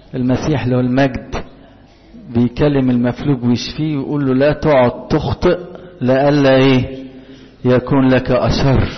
المسيح له المجد بيكلم المفلوج ويشفيه ويقول له لا تقعد تخطئ لألا ايه يكون لك أشر.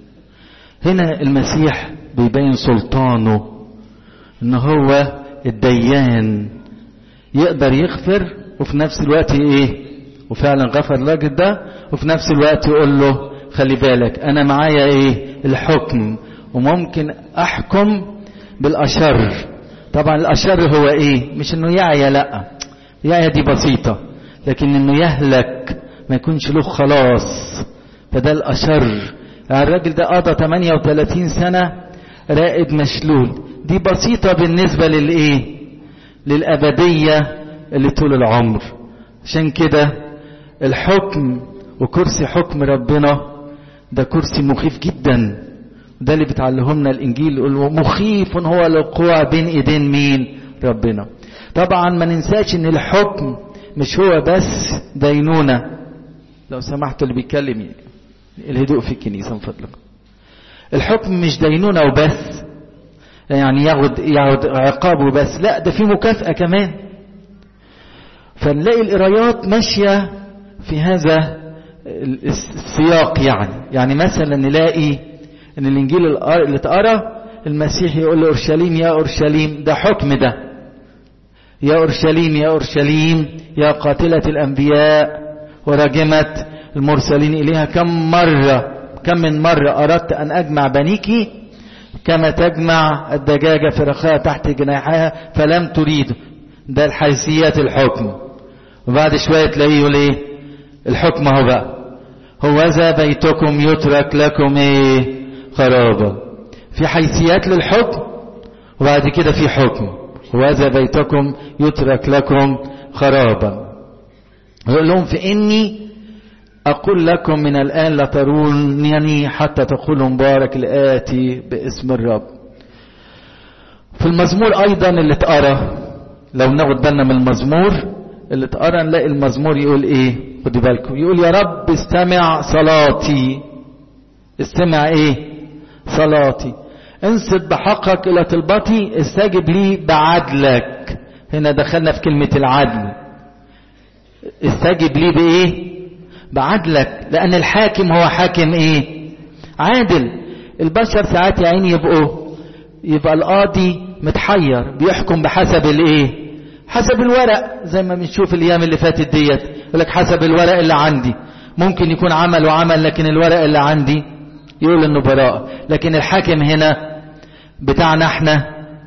هنا المسيح بيبين سلطانه ان هو الديان، يقدر يغفر وفي نفس الوقت ايه، وفعلا غفر الراجل ده، وفي نفس الوقت يقول له خلي بالك انا معايا ايه الحكم وممكن احكم بالاشر. طبعا الاشر هو ايه؟ مش انه يعيا، لا يعيا دي بسيطة، لكن انه يهلك ما يكونش له خلاص، فده الاشر. الراجل ده قضى 38 سنة رائد مشلول، دي بسيطة بالنسبة للايه، للأبدية اللي طول العمر. عشان كده الحكم وكرسي حكم ربنا ده كرسي مخيف جدا، ده اللي بتعلمنا الانجيل، يقول مخيف هو الوقوع بين ايدين مين؟ ربنا. طبعا ما ننساش ان الحكم مش هو بس دينونة. لو سمحتوا اللي بيتكلم الهدوء في الكنيسة من فضلكم. الحكم مش دينونة وبس، يعني ياخد عقابه بس، لا ده في مكافأة كمان. فنلاقي القرايات ماشية في هذا السياق. يعني مثلا نلاقي ان الانجيل اللي اتقرا المسيح يقول لأورشليم يا أورشليم، ده حكم ده، يا أورشليم يا أورشليم يا قاتلة الأنبياء وراجمة المرسلين إليها، كم من مرة أردت أن أجمع بنيك كما تجمع الدجاجة فرخها تحت جناحها فلم تريد. ده الحيثيات الحكم. وبعد شوية تلاقيه يقول ايه الحكم اهو بقى، هوذا بيتكم يترك لكم ايه خرابا. في حيثيات للحكم وبعد كده في حكم، هوذا بيتكم يترك لكم خرابا. يقول لهم فإني أقول لكم من الآن لا ترونني حتى تقولوا مبارك الآتي باسم الرب. في المزمور أيضا اللي اتقرا، لو ناخد بالنا من المزمور اللي اتقرا نلاقي المزمور يقول ايه، خدوا بالكم، يقول يا رب استمع صلاتي. استمع ايه؟ صلاتي. انصت بحقك الى طلبتي، استجب لي بعدلك. هنا دخلنا في كلمة العدل. استجب لي بايه؟ بعدلك، لان الحاكم هو حاكم ايه؟ عادل. البشر ساعات يا عيني يبقى القاضي متحير، بيحكم بحسب الايه؟ حسب الورق، زي ما بنشوف الايام اللي فاتت ديت، يقول لك حسب الورق اللي عندي. ممكن يكون عمل وعمل، لكن الورق اللي عندي يقول انه براءة. لكن الحاكم هنا بتاعنا احنا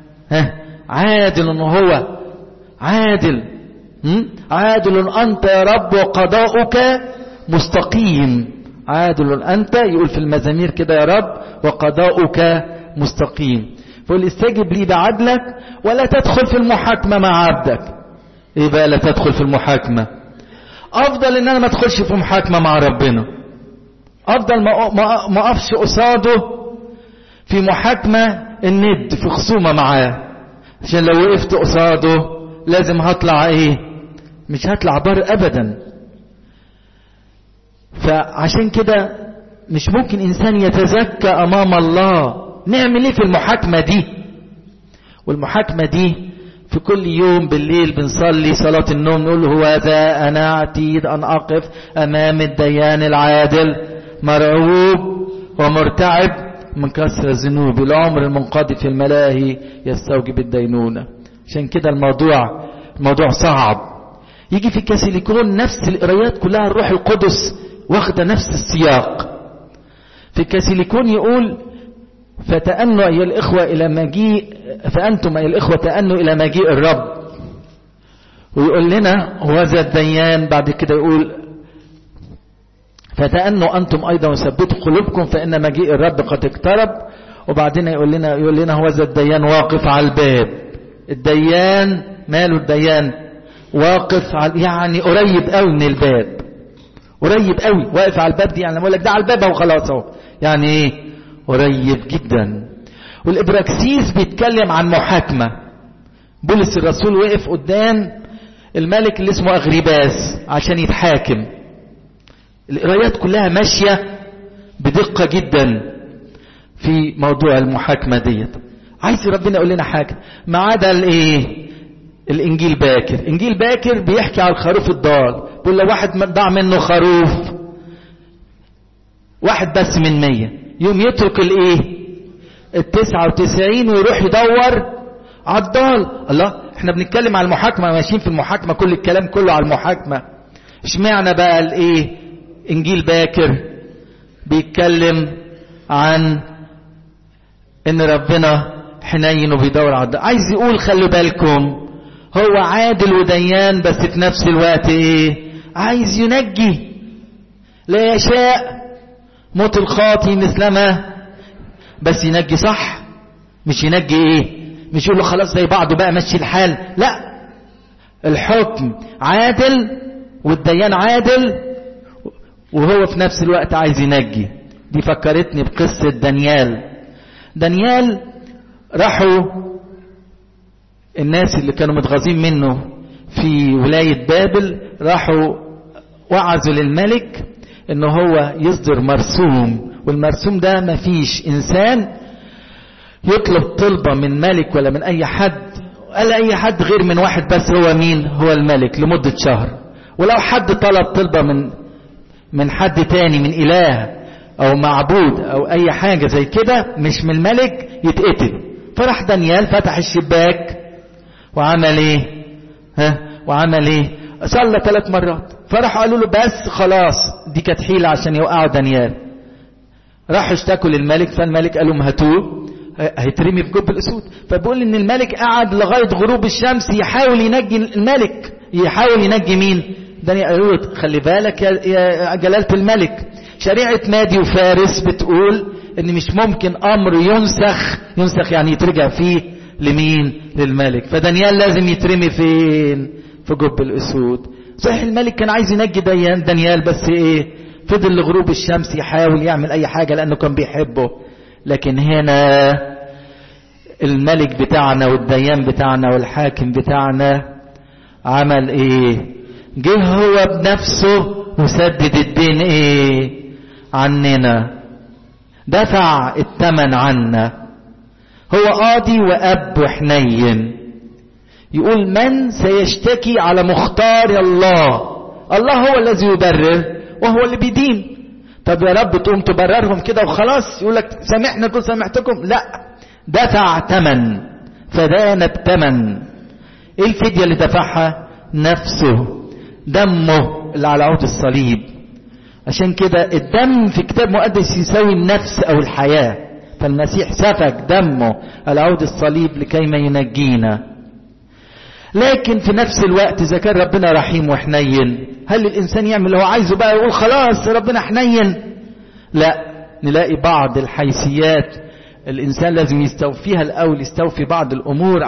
عادل، انه هو عادل. عادل انت يا رب وقضاؤك مستقيم. عادل انت، يقول في المزامير كده يا رب وقضاؤك مستقيم. فقل استجب لي بعدلك ولا تدخل في المحاكمة مع عبدك. ايه بقى لا تدخل في المحاكمة؟ افضل ان انا ما ادخلش في محاكمة مع ربنا، افضل ما اقفش قصاده في محاكمة الند، في خصومة معاه، عشان لو وقفت قصاده لازم هطلع ايه؟ مش هطلع بر ابدا. فعشان كده مش ممكن انسان يتزكى امام الله. نعمل ايه في المحاكمة دي؟ والمحاكمة دي في كل يوم بالليل بنصلي صلاة النوم، نقول هو ذا أنا عتيد أن أقف أمام الديان العادل مرعوب ومرتعب من كثرة الذنوب، العمر المنقضي في الملاهي يستوجب الدينونة. عشان كده الموضوع صعب. يجي في الكاسيليكون نفس القرايات كلها الروح القدس واخدة نفس السياق. في الكاسيليكون يقول فتأنوا أيها الإخوة إلى مجيء، فأنتم أيها الإخوة تأنوا إلى مجيء الرب. ويقول لنا هوذا الديان، بعد كده يقول فتأنوا أنتم أيضا وثبتوا قلوبكم فإن مجيء الرب قد اقترب. وبعدين يقول لنا هوذا الديان واقف على الباب. الديان ماله؟ الديان واقف يعني قريب قوي من الباب، قريب قوي. واقف على الباب دي يعني بقول لك ده على الباب وخلاص اهو، يعني ايه؟ قريب جدا. والإبراكسيس بيتكلم عن محاكمة. بولس الرسول وقف قدام الملك اللي اسمه أغريباس عشان يتحاكم. القرايات كلها ماشية بدقة جدا في موضوع المحاكمة ديت. عايز ربنا يقول لنا حاجة ما عدا الايه؟ الانجيل باكر. انجيل باكر بيحكي على الخروف الضال، بيقول لو واحد ضاع منه خروف واحد بس من 100 يوم يترك الايه 99 ويروح يدور على الضال. الله، احنا بنتكلم على المحاكمة، ماشيين في المحاكمة، كل الكلام كله على المحاكمة. اشمعنى بقى الايه انجيل باكر بيتكلم عن ان ربنا حنين وبيدور على الضال؟ عايز يقول خلوا بالكم، هو عادل وديان، بس في نفس الوقت ايه عايز ينجي. لا يشاء موت الخاطي مثلما، بس ينجي صح، مش ينجي ايه مش يقول له خلاص زي بعضه بقى مشي الحال. لا، الحكم عادل والديان عادل، وهو في نفس الوقت عايز ينجي. دي فكرتني بقصة دانيال راحوا الناس اللي كانوا متغاظين منه في ولاية بابل، راحوا وعزوا للملك انه هو يصدر مرسوم، والمرسوم ده مفيش انسان يطلب طلبة من ملك ولا من اي حد، قال اي حد غير من واحد بس، هو مين؟ هو الملك، لمدة شهر. ولو حد طلب طلبة من حد تاني، من اله او معبود او اي حاجة زي كده مش من الملك، يتقتل. فراح دانيال فتح الشباك وعمل ايه وعمل ايه صلى 3 مرات. فراح قالوا له بس خلاص، دي كانت حيلة عشان يوقعوا دانيال. راحوا اشتكوا للملك، فالملك قال لهم هاتوه هيترمي في جب الاسود. فبيقول ان الملك قعد لغاية غروب الشمس يحاول ينجي الملك، يحاول ينجي مين؟ دانيال. قالوا له خلي بالك يا جلالة الملك، شريعة مادي وفارس بتقول ان مش ممكن امر ينسخ يعني يترجع فيه لمين؟ للملك. فدانيال لازم يترمي فين؟ في جب الاسود. صحيح الملك كان عايز ينجي دانيال، بس ايه فضل لغروب الشمس يحاول يعمل اي حاجة لانه كان بيحبه. لكن هنا الملك بتاعنا والديان بتاعنا والحاكم بتاعنا عمل ايه؟ جه هو بنفسه وسدد الدين ايه عننا، دفع الثمن عنا. هو قاضي واب وحنين. يقول من سيشتكي على مختار الله؟ الله هو الذي يبرر وهو اللي بيدين. طب يا رب تقوم تبررهم كده وخلاص يقول لك سامحنا كل سامحتكم؟ لا، دفع ثمن، فدان بثمن. ايه الفدية اللي دفعها؟ نفسه، دمه اللي على عود الصليب. عشان كده الدم في كتاب مقدس يساوي النفس او الحياة، فالمسيح سفك دمه على عود الصليب لكي ما ينجينا. لكن في نفس الوقت إذا كان ربنا رحيم وحنين، هل الإنسان يعمل اللي هو عايزه بقى يقول خلاص ربنا حنين؟ لا، نلاقي بعض الحيثيات الإنسان لازم يستوفيها الأول، يستوفي بعض الأمور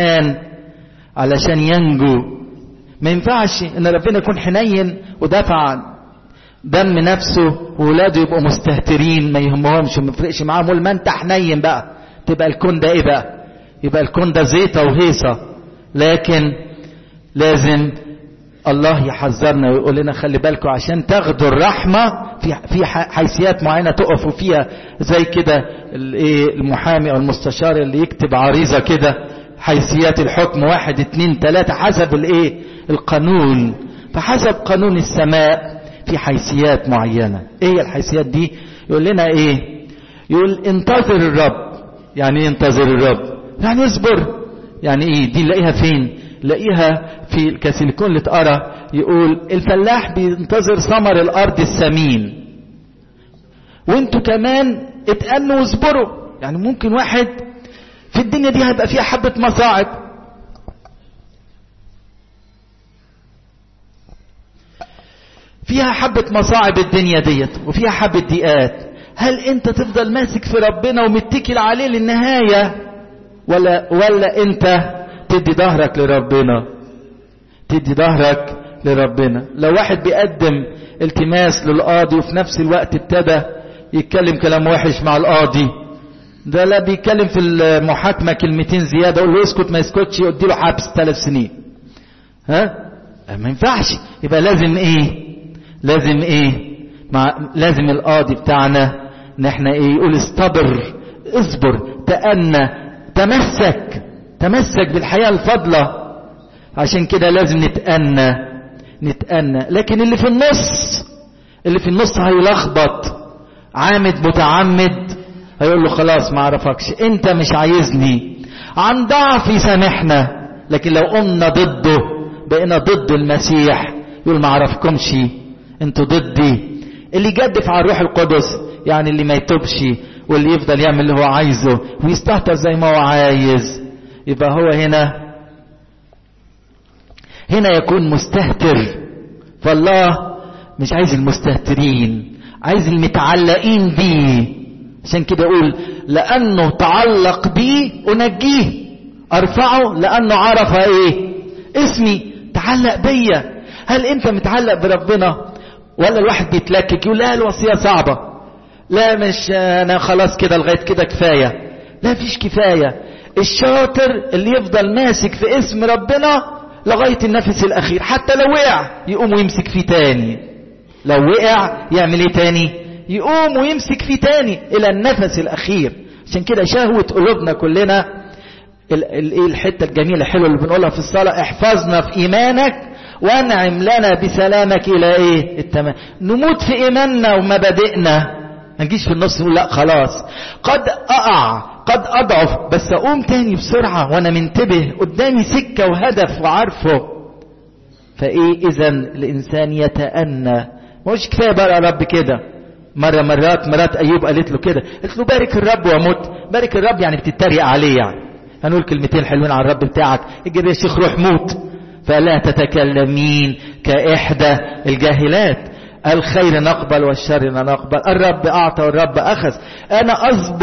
علشان ينجو. ما ينفعش إن ربنا يكون حنين ودفع دم نفسه وولاده يبقوا مستهترين ما يهمهمش وما يفرقش معاهم. قول ما أنت حنين بقى، تبقى الكون ده إيه بقى؟ يبقى الكون ده زيطة وهيصة. لكن لازم الله يحذرنا ويقول لنا خلي بالكم عشان تاخدوا الرحمة في حيثيات معينة تقفوا فيها، زي كده المحامي او المستشار اللي يكتب عريضة كده حيثيات الحكم 1 2 3 حسب القانون. فحسب قانون السماء في حيثيات معينة. ايه الحيثيات دي؟ يقول لنا ايه؟ يقول انتظر الرب. يعني ايه انتظر الرب؟ يعني اصبر. يعني ايه دي؟ نلاقيها فين؟ نلاقيها في الكاثوليكون اللي اتقرا، يقول الفلاح بينتظر ثمر الارض الثمين، وانتوا كمان اتأنوا واصبروا. يعني ممكن واحد في الدنيا دي هيبقى فيها حبة مصاعب، فيها حبة مصاعب الدنيا ديت وفيها حبة ضيقات. هل انت تفضل ماسك في ربنا ومتكل عليه للنهاية، ولا انت تدي ظهرك لربنا؟ تدي ظهرك لربنا. لو واحد بيقدم التماس للقاضي وفي نفس الوقت ابتدى يتكلم كلام وحش مع القاضي، ده لا بيتكلم في المحاكمة كلمتين زيادة، اقول له اسكت ما يسكتش يدي له حبس 3 سنين. ما ينفعش. يبقى لازم ايه لازم القاضي بتاعنا ان احنا يقول استبر، اصبر، تأنى، تمسك بالحياة الفضلة. عشان كده لازم نتأنى. لكن اللي في النص هيلخبط، عامد متعمد هيقول له خلاص ما اعرفكش، انت مش عايزني، عن ضعفي سامحنا. لكن لو قمنا ضده بقينا ضد المسيح يقول ما اعرفكمش، انتوا ضدي. اللي يجدف على الروح القدس يعني اللي ما يتوبش واللي يفضل يعمل اللي هو عايزه ويستهتر زي ما هو عايز، يبقى هو هنا يكون مستهتر. فالله مش عايز المستهترين، عايز المتعلقين بيه. عشان كده يقول لأنه تعلق بيه أنجيه، أرفعه لأنه عرف اسمي، تعلق بيا. هل أنت متعلق بربنا؟ ولا الواحد بيتلكك يقول لا الوصية صعبة، لا مش أنا خلاص كده لغاية كده كفاية. لا فيش كفاية. الشاطر اللي يفضل ماسك في اسم ربنا لغاية النفس الأخير، حتى لو وقع يقوم ويمسك فيه تاني. لو وقع يعمل ايه تاني؟ يقوم ويمسك فيه تاني إلى النفس الأخير. عشان كده شهوة قلوبنا كلنا الحتة الجميلة الحلوة اللي بنقولها في الصلاة، احفظنا في إيمانك وانعم لنا بسلامك إلى التمام. نموت في إيماننا ومبادئنا، ما نجيش في النص نقول لا خلاص قد أقع قد أضعف، بس أقوم تاني بسرعة وأنا منتبه قدامي سكة وهدف وعارفه. إذا الإنسان يتأنى. مش كفاية بقى يا رب كده. مرات أيوب قالت له كده، قالت له بارك الرب ومت. بارك الرب يعني بتتريق عليه، يعني هنقول كلمتين حلوين على الرب بتاعك، اجري يا شيخ روح موت. فلا تتكلمين كإحدى الجاهلات، الخير نقبل والشر لا نقبل، الرب أعطى والرب أخذ. أنا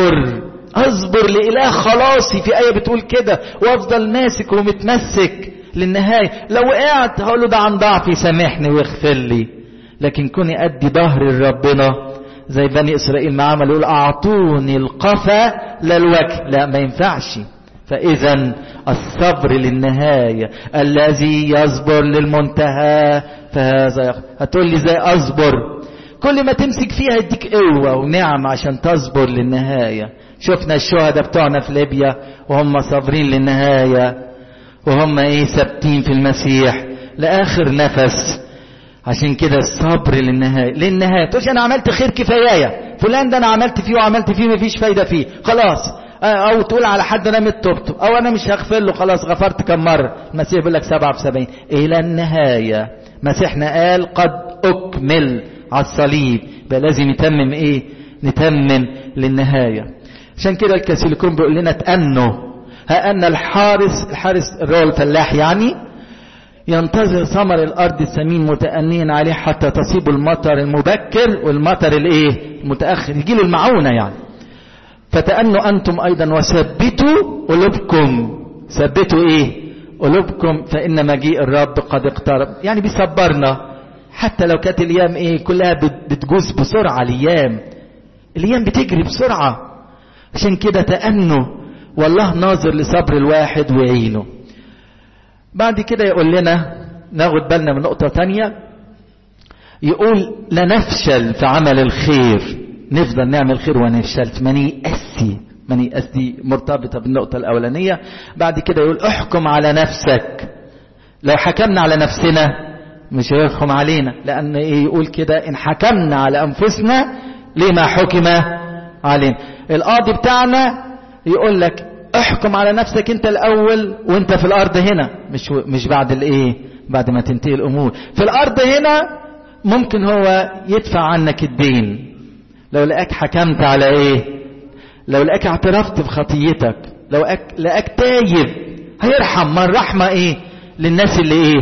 أصبر لإله خلاصي، في آية بتقول كده، وأفضل ماسك ومتمسك للنهاية. لو وقعت هقول له ده عن ضعفي سامحني ويغفر لي. لكن كوني أدي ظهر لربنا زي بني إسرائيل ما عملوا، يقول أعطوني القفا لا الوجه، لا ما ينفعش. فإذا الصبر للنهاية، الذي يصبر للمنتهى فهذا هتقول لي زي أصبر؟ كل ما تمسك فيها يديك قوة ونعم عشان تصبر للنهاية. شفنا الشهداء بتوعنا في ليبيا وهم صابرين للنهاية، وهم ثابتين في المسيح لآخر نفس. عشان كده الصبر للنهاية. تقولش أنا عملت خير كفاية، فلان ده أنا عملت فيه وعملت فيه مفيش فايدة فيه خلاص، أو تقول على حد أنا متوبته، أو أنا مش هغفر له خلاص، غفرت كم مرة؟ المسيح بيقول لك 77 إلى النهاية. مسيحنا قال قد أكمل على الصليب، بقى لازم نتمم للنهاية. عشان كده الكاثوليكون بيقول لنا تأنوا. ها أن الحارس الرجل الفلاح يعني ينتظر ثمر الأرض الثمين متأنين عليه حتى تصيب المطر المبكر والمطر المتأخر، يجيله المعونة يعني. فتأنوا أنتم أيضا وثبتوا قلوبكم. ثبتوا قلوبكم فإن مجيء الرب قد اقترب. يعني بيصبرنا حتى لو كانت الأيام كلها بتجوز بسرعة. الأيام بتجري بسرعة. عشان كده تأنوا، والله ناظر لصبر الواحد ويعينه. بعد كده يقول لنا ناخد بالنا من نقطة تانية، يقول لا نفشل في عمل الخير. نفضل نعمل خير ونفشل، ما نيأس. دي مرتبطة بالنقطة الأولانية. بعد كده يقول احكم على نفسك. لو حكمنا على نفسنا مش هيحكم علينا، لأن يقول كده إن حكمنا على أنفسنا لما حكم علينا. القاضي بتاعنا يقول لك احكم على نفسك انت الأول وانت في الأرض هنا، مش بعد بعد ما تنتهي الأمور. في الأرض هنا ممكن هو يدفع عنك الدين لو لقاك حكمت على لو لقاك اعترفت بخطيتك، لو لقاك تايب هيرحم. من رحمة للناس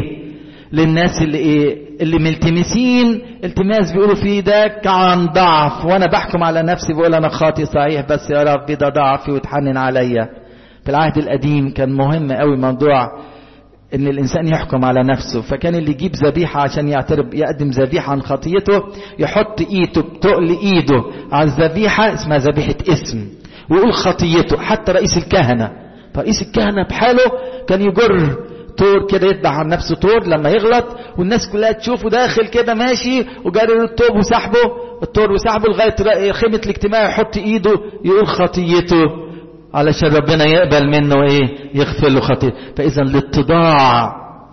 اللي ملتمسين التماس بيقولوا فيه ده عن ضعف، وانا بحكم على نفسي بقول انا خاطي صحيح، بس يا رب ده ضعفي وتحنن عليا. في العهد القديم كان مهم قوي موضوع ان الانسان يحكم على نفسه. فكان اللي يجيب ذبيحة عشان يقدم ذبيحة عن خطيته يحط تقل ايده على الذبيحة، اسمها ذبيحة اسم، ويقول خطيته. حتى رئيس الكهنة بحاله كان يجر طور كده، يتبع عن نفسه طور لما يغلط، والناس كلها تشوفه داخل كده ماشي وجاري الطوب وسحبه الطور وسحبه لغاية خيمة الاجتماع، يحط ايده يقول خطيته علشان ربنا يقبل منه يغفر له خطيته. فإذا الاتضاع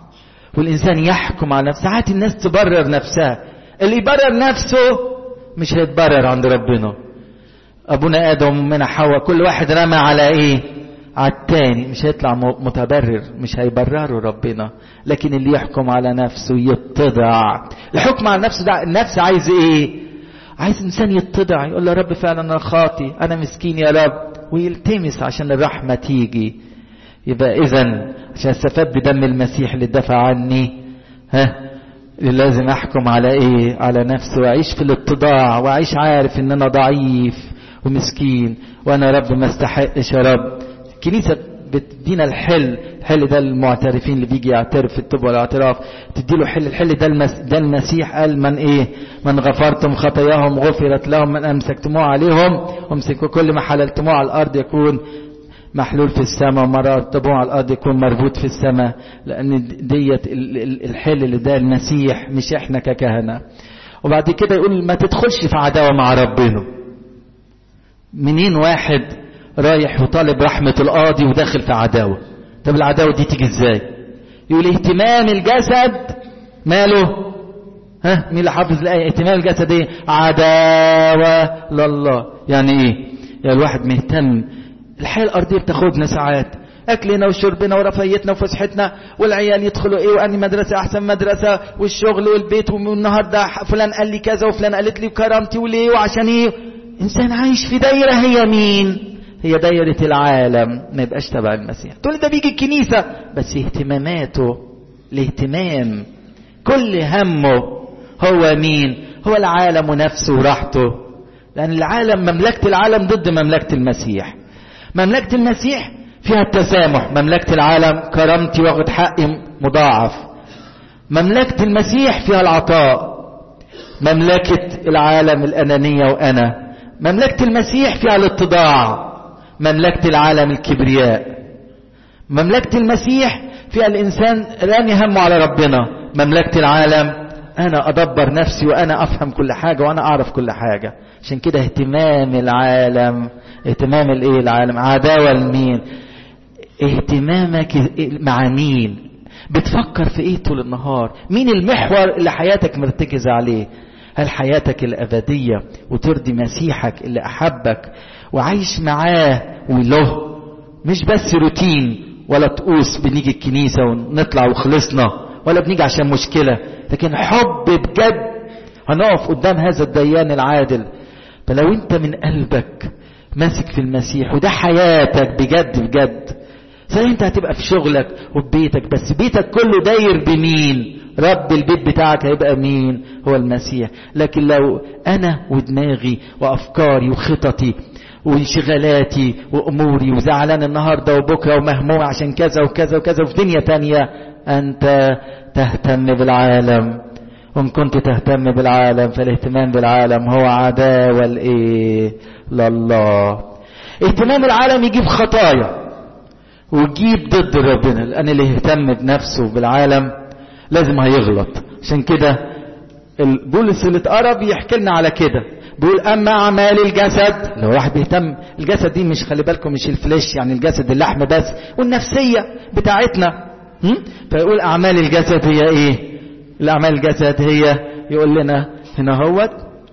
والإنسان يحكم على نفسه. ساعات الناس تبرر نفسها، اللي يبرر نفسه مش هيتبرر عند ربنا. أبونا آدم وأمنا حواء كل واحد رمى على إيه؟ على التاني، مش هيطلع متبرر، مش هيبرره ربنا. لكن اللي يحكم على نفسه يتضع. الحكم على نفسه ده النفس عايز إيه؟ عايز إنسان يتضع، يقول له رب فعلا أنا خاطي، أنا مسكين يا رب، ويلتمس عشان الرحمة تيجي. يبقى إذن عشان استفاد بدم المسيح اللي دفع عني، لازم أحكم على إيه؟ على نفسي، وأعيش في الاتضاع، وأعيش عارف إن أنا ضعيف ومسكين، وأنا رب ما استحقش يا رب. الكنيسة بتدينا الحل ده المعترفين اللي بيجي يعترف في التوبة والاعتراف، تديله الحل ده المسيح قال من إيه؟ من غفرتم خطاياهم غفرت لهم، من أمسكتموه عليهم وامسكوا كل ما حللتموه على الأرض يكون محلول في السماء، وما رتبوه على الأرض يكون مربوط في السماء. لأن ديت الحل اللي ده المسيح، مش إحنا ككهنة. وبعد كده يقول ما تدخلش في عداوة مع ربنا. منين واحد رايح وطالب رحمة القاضي وداخل في عداوة؟ طب العداوة دي تيجي ازاي؟ يقول اهتمام الجسد ماله؟ مين اللي حافظ الآية؟ اهتمام الجسد ايه؟ عداوة لله. يعني ايه؟ يعني الواحد مهتم. الحياة الأرضية بتاخدنا ساعات، أكلنا وشربنا ورفايتنا وفسحتنا، والعيال يدخلوا إيه وأني مدرسة أحسن مدرسة، والشغل والبيت، والنهاردة فلان قال لي كذا وفلان قالت لي وكرامتي وليه وعشان إيه. إنسان عايش في دايرة، هي مين؟ هي دايرة العالم. ما يبقاش تبع المسيح. تقول ده بيجي الكنيسة بس اهتماماته الاهتمام كل همه هو مين؟ هو العالم ونفسه وراحته. لأن العالم، مملكة العالم ضد مملكة المسيح. مملكة المسيح فيها التسامح، مملكة العالم كرامتي واخد حقي مضاعف. مملكة المسيح فيها العطاء، مملكة العالم الأنانية وأنا. مملكة المسيح فيها الاتضاع، مملكة العالم الكبرياء. مملكة المسيح فيها الإنسان رامي همه على ربنا. مملكة العالم أنا أدبر نفسي وأنا أفهم كل حاجة وأنا أعرف كل حاجة. عشان كده اهتمام العالم، اهتمام الايه العالم، عداوة لمين؟ اهتمامك مع مين؟ بتفكر في ايه طول النهار؟ مين المحور اللي حياتك مرتكزة عليه؟ هل حياتك الأبدية وترضي مسيحك اللي أحبك وعايش معاه وله، مش بس روتين ولا طقوس بنيجي الكنيسة ونطلع وخلصنا، ولا بنيجي عشان مشكلة، لكن حب بجد هنقف قدام هذا الديان العادل. فلو انت من قلبك ماسك في المسيح وده حياتك بجد بجد، زي انت هتبقى في شغلك وفي بيتك، بس بيتك كله داير بمين؟ رب البيت بتاعك هيبقى مين؟ هو المسيح. لكن لو انا ودماغي وافكاري وخططي وانشغالاتي واموري وزعلان النهارده وبكره ومهموم عشان كذا وكذا وكذا وفي دنيا تانية، انت تهتم بالعالم. وإن كنت تهتم بالعالم فالاهتمام بالعالم هو عداوة لإيه؟ لله. اهتمام العالم يجيب خطايا ويجيب ضد ربنا، لأن اللي يهتم بنفسه بالعالم لازم هيغلط. عشان كده البولس اللي اتقرب يحكي لنا على كده، بيقول أما أعمال الجسد، لو واحد بيهتم الجسد دي مش، خلي بالكم، مش الفليش يعني الجسد اللحم بس، والنفسية بتاعتنا. فيقول أعمال الجسد هي إيه؟ الأعمال الجسد هي، يقول لنا هنا هوت،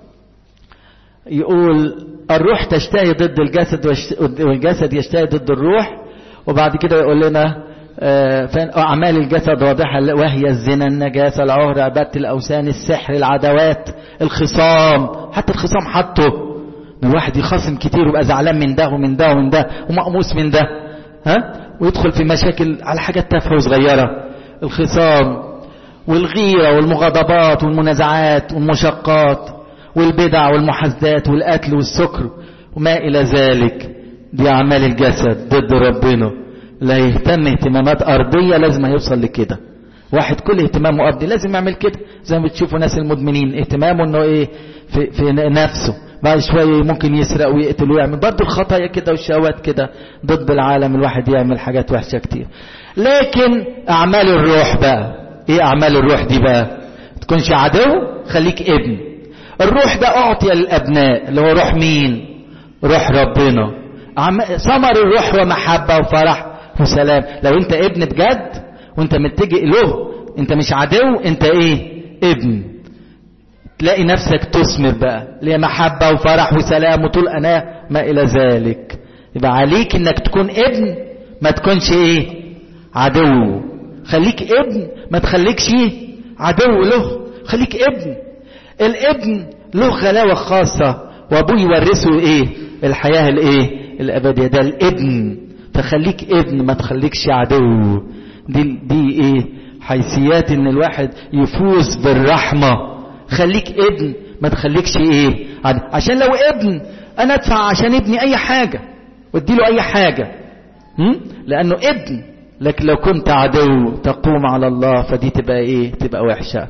يقول الروح تشتهي ضد الجسد والجسد يشتهي ضد الروح. وبعد كده يقول لنا أعمال الجسد واضحة وهي الزنا، النجاسة، العهر، عبادة الأوثان، السحر، العداوات، الخصام. حتى الخصام حطه ان الواحد يخاصم كتير ويبقى زعلان من ده ومن ده ومن ده ومقموس من ده، ويدخل في مشاكل على حاجات تافهة وصغيرة. الخصام والغيرة والمغاضبات والمنازعات والمشقات والبدع والمحاسدات والقتل والسكر وما إلى ذلك، دي أعمال الجسد ضد ربنا. لا يهتم اهتمامات أرضية لازم هيوصل لكده. واحد كل اهتمامه أرضي لازم يعمل كده، زي ما بتشوفوا ناس المدمنين اهتمامه انه ايه في نفسه، بعد شوية ممكن يسرق ويقتل ويعمل برضه الخطايا كده والشهوات كده ضد العالم. الواحد يعمل حاجات وحشة كتير. لكن أعمال الروح بقى ايه؟ أعمال الروح دي بقى تكونش عدو، خليك ابن. الروح ده أعطي للأبناء، اللي هو روح مين؟ روح ربنا. ثمر الروح ومحبة وفرح وسلام. لو انت ابن بجد وانت متجئ له انت مش عدو، انت ايه؟ ابن. تلاقي نفسك تثمر بقى ليه محبة وفرح وسلام وطول أناة ما إلى ذلك. يبقى عليك انك تكون ابن، ما تكونش ايه؟ عدو. خليك ابن، ما تخليكش عدو له. خليك ابن. الابن له غلاوة خاصة، وابوه يورثه ايه؟ الحياة الايه؟ الابدية. ده الابن. فخليك ابن، ما تخليكش عدو. دي ايه؟ حيثيات ان الواحد يفوز بالرحمة. خليك ابن، ما تخليكش ايه؟ عدو. عشان لو ابن انا ادفع عشان ابني اي حاجة واديله اي حاجة، لانه ابن. لكن لو كنت عدو تقوم على الله، فدي تبقى ايه؟ تبقى وحشة.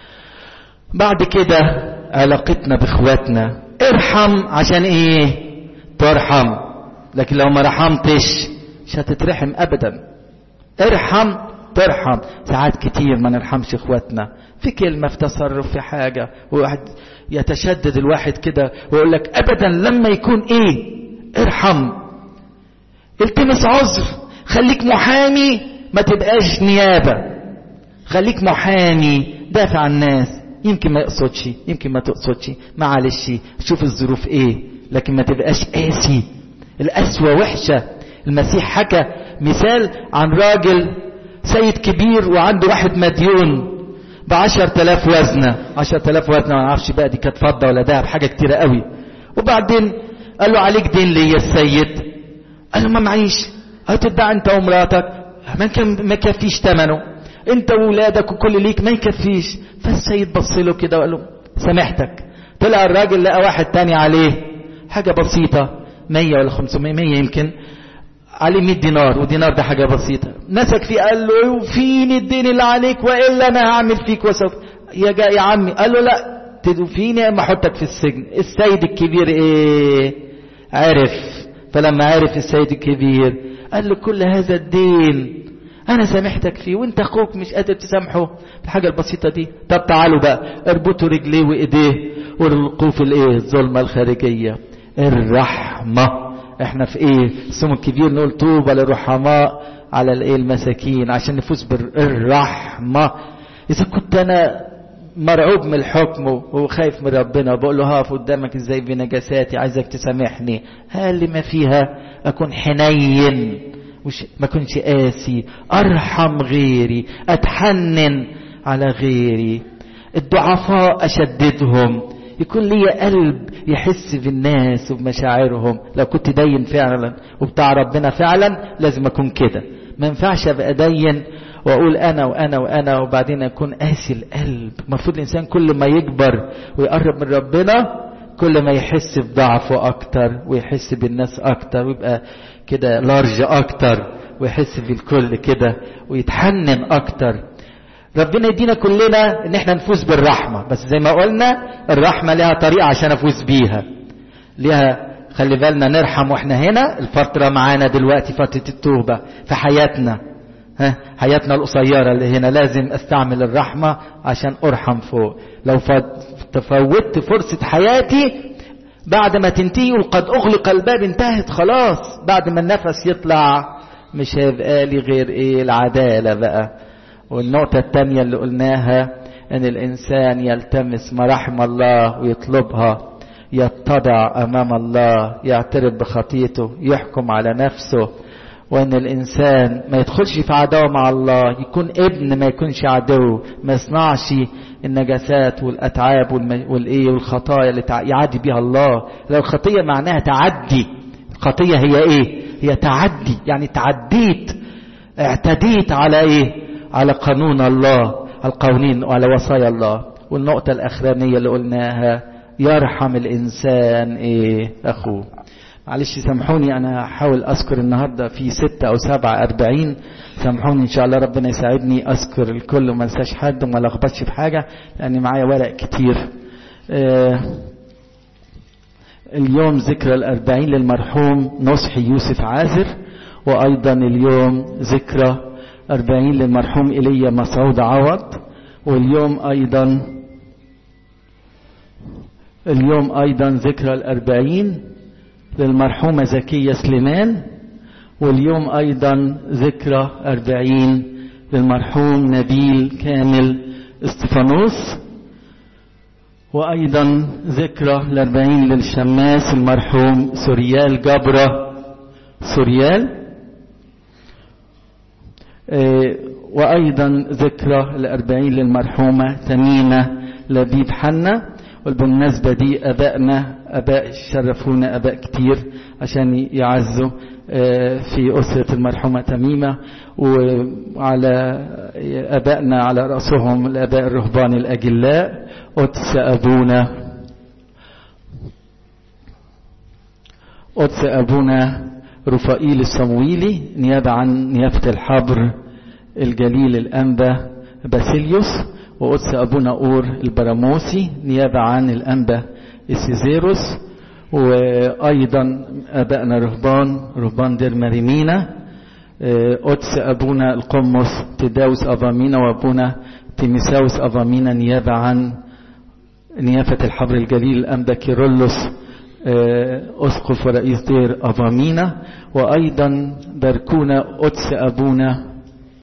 بعد كده علاقتنا باخواتنا، ارحم عشان ايه؟ ترحم. لكن لو ما رحمتش مش هتترحم ابدا. ارحم ترحم. ساعات كتير ما نرحمش اخواتنا في كلمة، في تصرف، في حاجة، وواحد يتشدد الواحد كده ويقول لك ابدا لما يكون ايه؟ ارحم. التمس عذر. خليك محامي، ما تبقاش نيابة. خليك محامي، دافع عن الناس. يمكن ما يقصدش، يمكن ما تقصدش، معلش شوف الظروف ايه، لكن ما تبقاش قاسي. القسوة وحشة. المسيح حكى مثال عن راجل سيد كبير وعنده واحد مديون ب10,000 وزنة. 10,000 وزنة، ما نعرفش بقى دي كانت فضة ولا دهب، حاجة كتيرة قوي. وبعدين قال له عليك دين ليا السيد. قال له ما معيش. هتتباع انت ومراتك، ما يكفيش ثمنه، انت وولادك وكل ليك ما يكفيش. فالسيد بص له كده وقال له سامحتك. طلع الراجل لقى واحد تاني عليه حاجة بسيطة، 100 ولا 500، 100 يمكن، عليه 100 دينار، ودينار ده حاجة بسيطة. مسك فيه قال له يوفيني الدين اللي عليك وإلا أنا هعمل فيك وسوف. يا عمي. قال له لا، تدوفيني اما احطك في السجن. السيد الكبير ايه؟ عرف. فلما عرف السيد الكبير قال له كل هذا الدين انا سامحتك فيه، وانت اخوك مش قادر تسامحه الحاجة البسيطة دي. طب تعالوا بقى اربطوا رجليه وايديه والقوا في الايه؟ الظلمة الخارجية. الرحمة. احنا في ايه؟ الصوم الكبير نقول طوبى للرحماء على الايه؟ المساكين، عشان نفوز بالرحمة. اذا كنت انا مرعوب من الحكم وخايف من ربنا وبقول له هقف قدامك ازاي بنجاساتي، عايزك تسامحني، هل ما فيها اكون حنين، ما كنش قاسي، ارحم غيري، اتحنن على غيري، الضعفاء اشددهم، يكون لي قلب يحس بالناس وبمشاعرهم. لو كنت دين فعلا وبتاع ربنا فعلا لازم اكون كده. ما ينفعش ابقى دين واقول انا وانا وانا وبعدين اكون قاسي القلب. المفروض الانسان كل ما يكبر ويقرب من ربنا كل ما يحس بضعفه اكتر ويحس بالناس اكتر ويبقى كده لارج اكتر ويحس بالكل كده ويتحنن اكتر. ربنا يدينا كلنا ان احنا نفوز بالرحمة، بس زي ما قلنا الرحمة لها طريقة عشان افوز بيها، لها خلي بالنا نرحم واحنا هنا. الفترة معانا دلوقتي فترة التوبة في حياتنا، حياتنا القصيرة اللي هنا لازم استعمل الرحمة عشان ارحم فوق. لو تفوتت فرصة حياتي بعد ما تنتهي وقد اغلق الباب، انتهت خلاص. بعد ما النفس يطلع مش هيبقى لي غير ايه؟ العدالة بقى. والنقطة التانية اللي قلناها ان الانسان يلتمس مراحم الله ويطلبها، يتضع امام الله، يعترف بخطيته، يحكم على نفسه، وان الانسان ما يدخلش في عداوة مع الله، يكون ابن ما يكونش عدو، ما يصنعش النجاسات والاتعاب والايه والخطايا اللي يعدي بها الله. لو الخطية معناها تعدي، الخطية هي ايه؟ هي تعدي، يعني تعديت، اعتديت على ايه؟ على قانون الله، القوانين وعلى وصايا الله. والنقطة الاخرانية اللي قلناها يرحم الانسان ايه؟ اخوه. معلش سامحوني انا هحاول اذكر النهاردة في 6 أو 7 40. سامحوني ان شاء الله ربنا يساعدني اذكر الكل وما انساش حد وما لخبطش في حاجة لان معايا ورق كتير. اليوم ذكرى 40 للمرحوم نصحي يوسف عازر، وايضا اليوم ذكرى 40 للمرحوم ايليا مسعود عوض، واليوم ايضا ذكرى 40 للمرحومة زكية سليمان، واليوم ايضا ذكرى 40 للمرحوم نبيل كامل استفانوس، وأيضا ذكرى ل40 للشماس المرحوم سوريال جبرة سوريال، وأيضا ذكرى ل40 للمرحومة تميمة لبيب حنة. وبالنسبة دي أباء شرفونا أباء كتير عشان يعزوا في أسرة المرحومة تميمة، وعلى أبائنا على رأسهم الأباء الرهبان الأجلاء قدس أبونا رفائيل الصمويلي نيابة عن نيافة الحبر الجليل الأنبا باسيليوس، وقدس أبونا أور البراموسي نيابة عن الأنبا السيزيروس، وأيضا أبائنا رهبان دير مريمينا، قدس أبونا القمص تداوس أفامينا وأبونا تيميساوس أفامينا نيابة عن نيافة الحبر الجليل الأنبا كيرلس أسقف ورئيس دير أفامينا. وأيضا باركونا قدس أبونا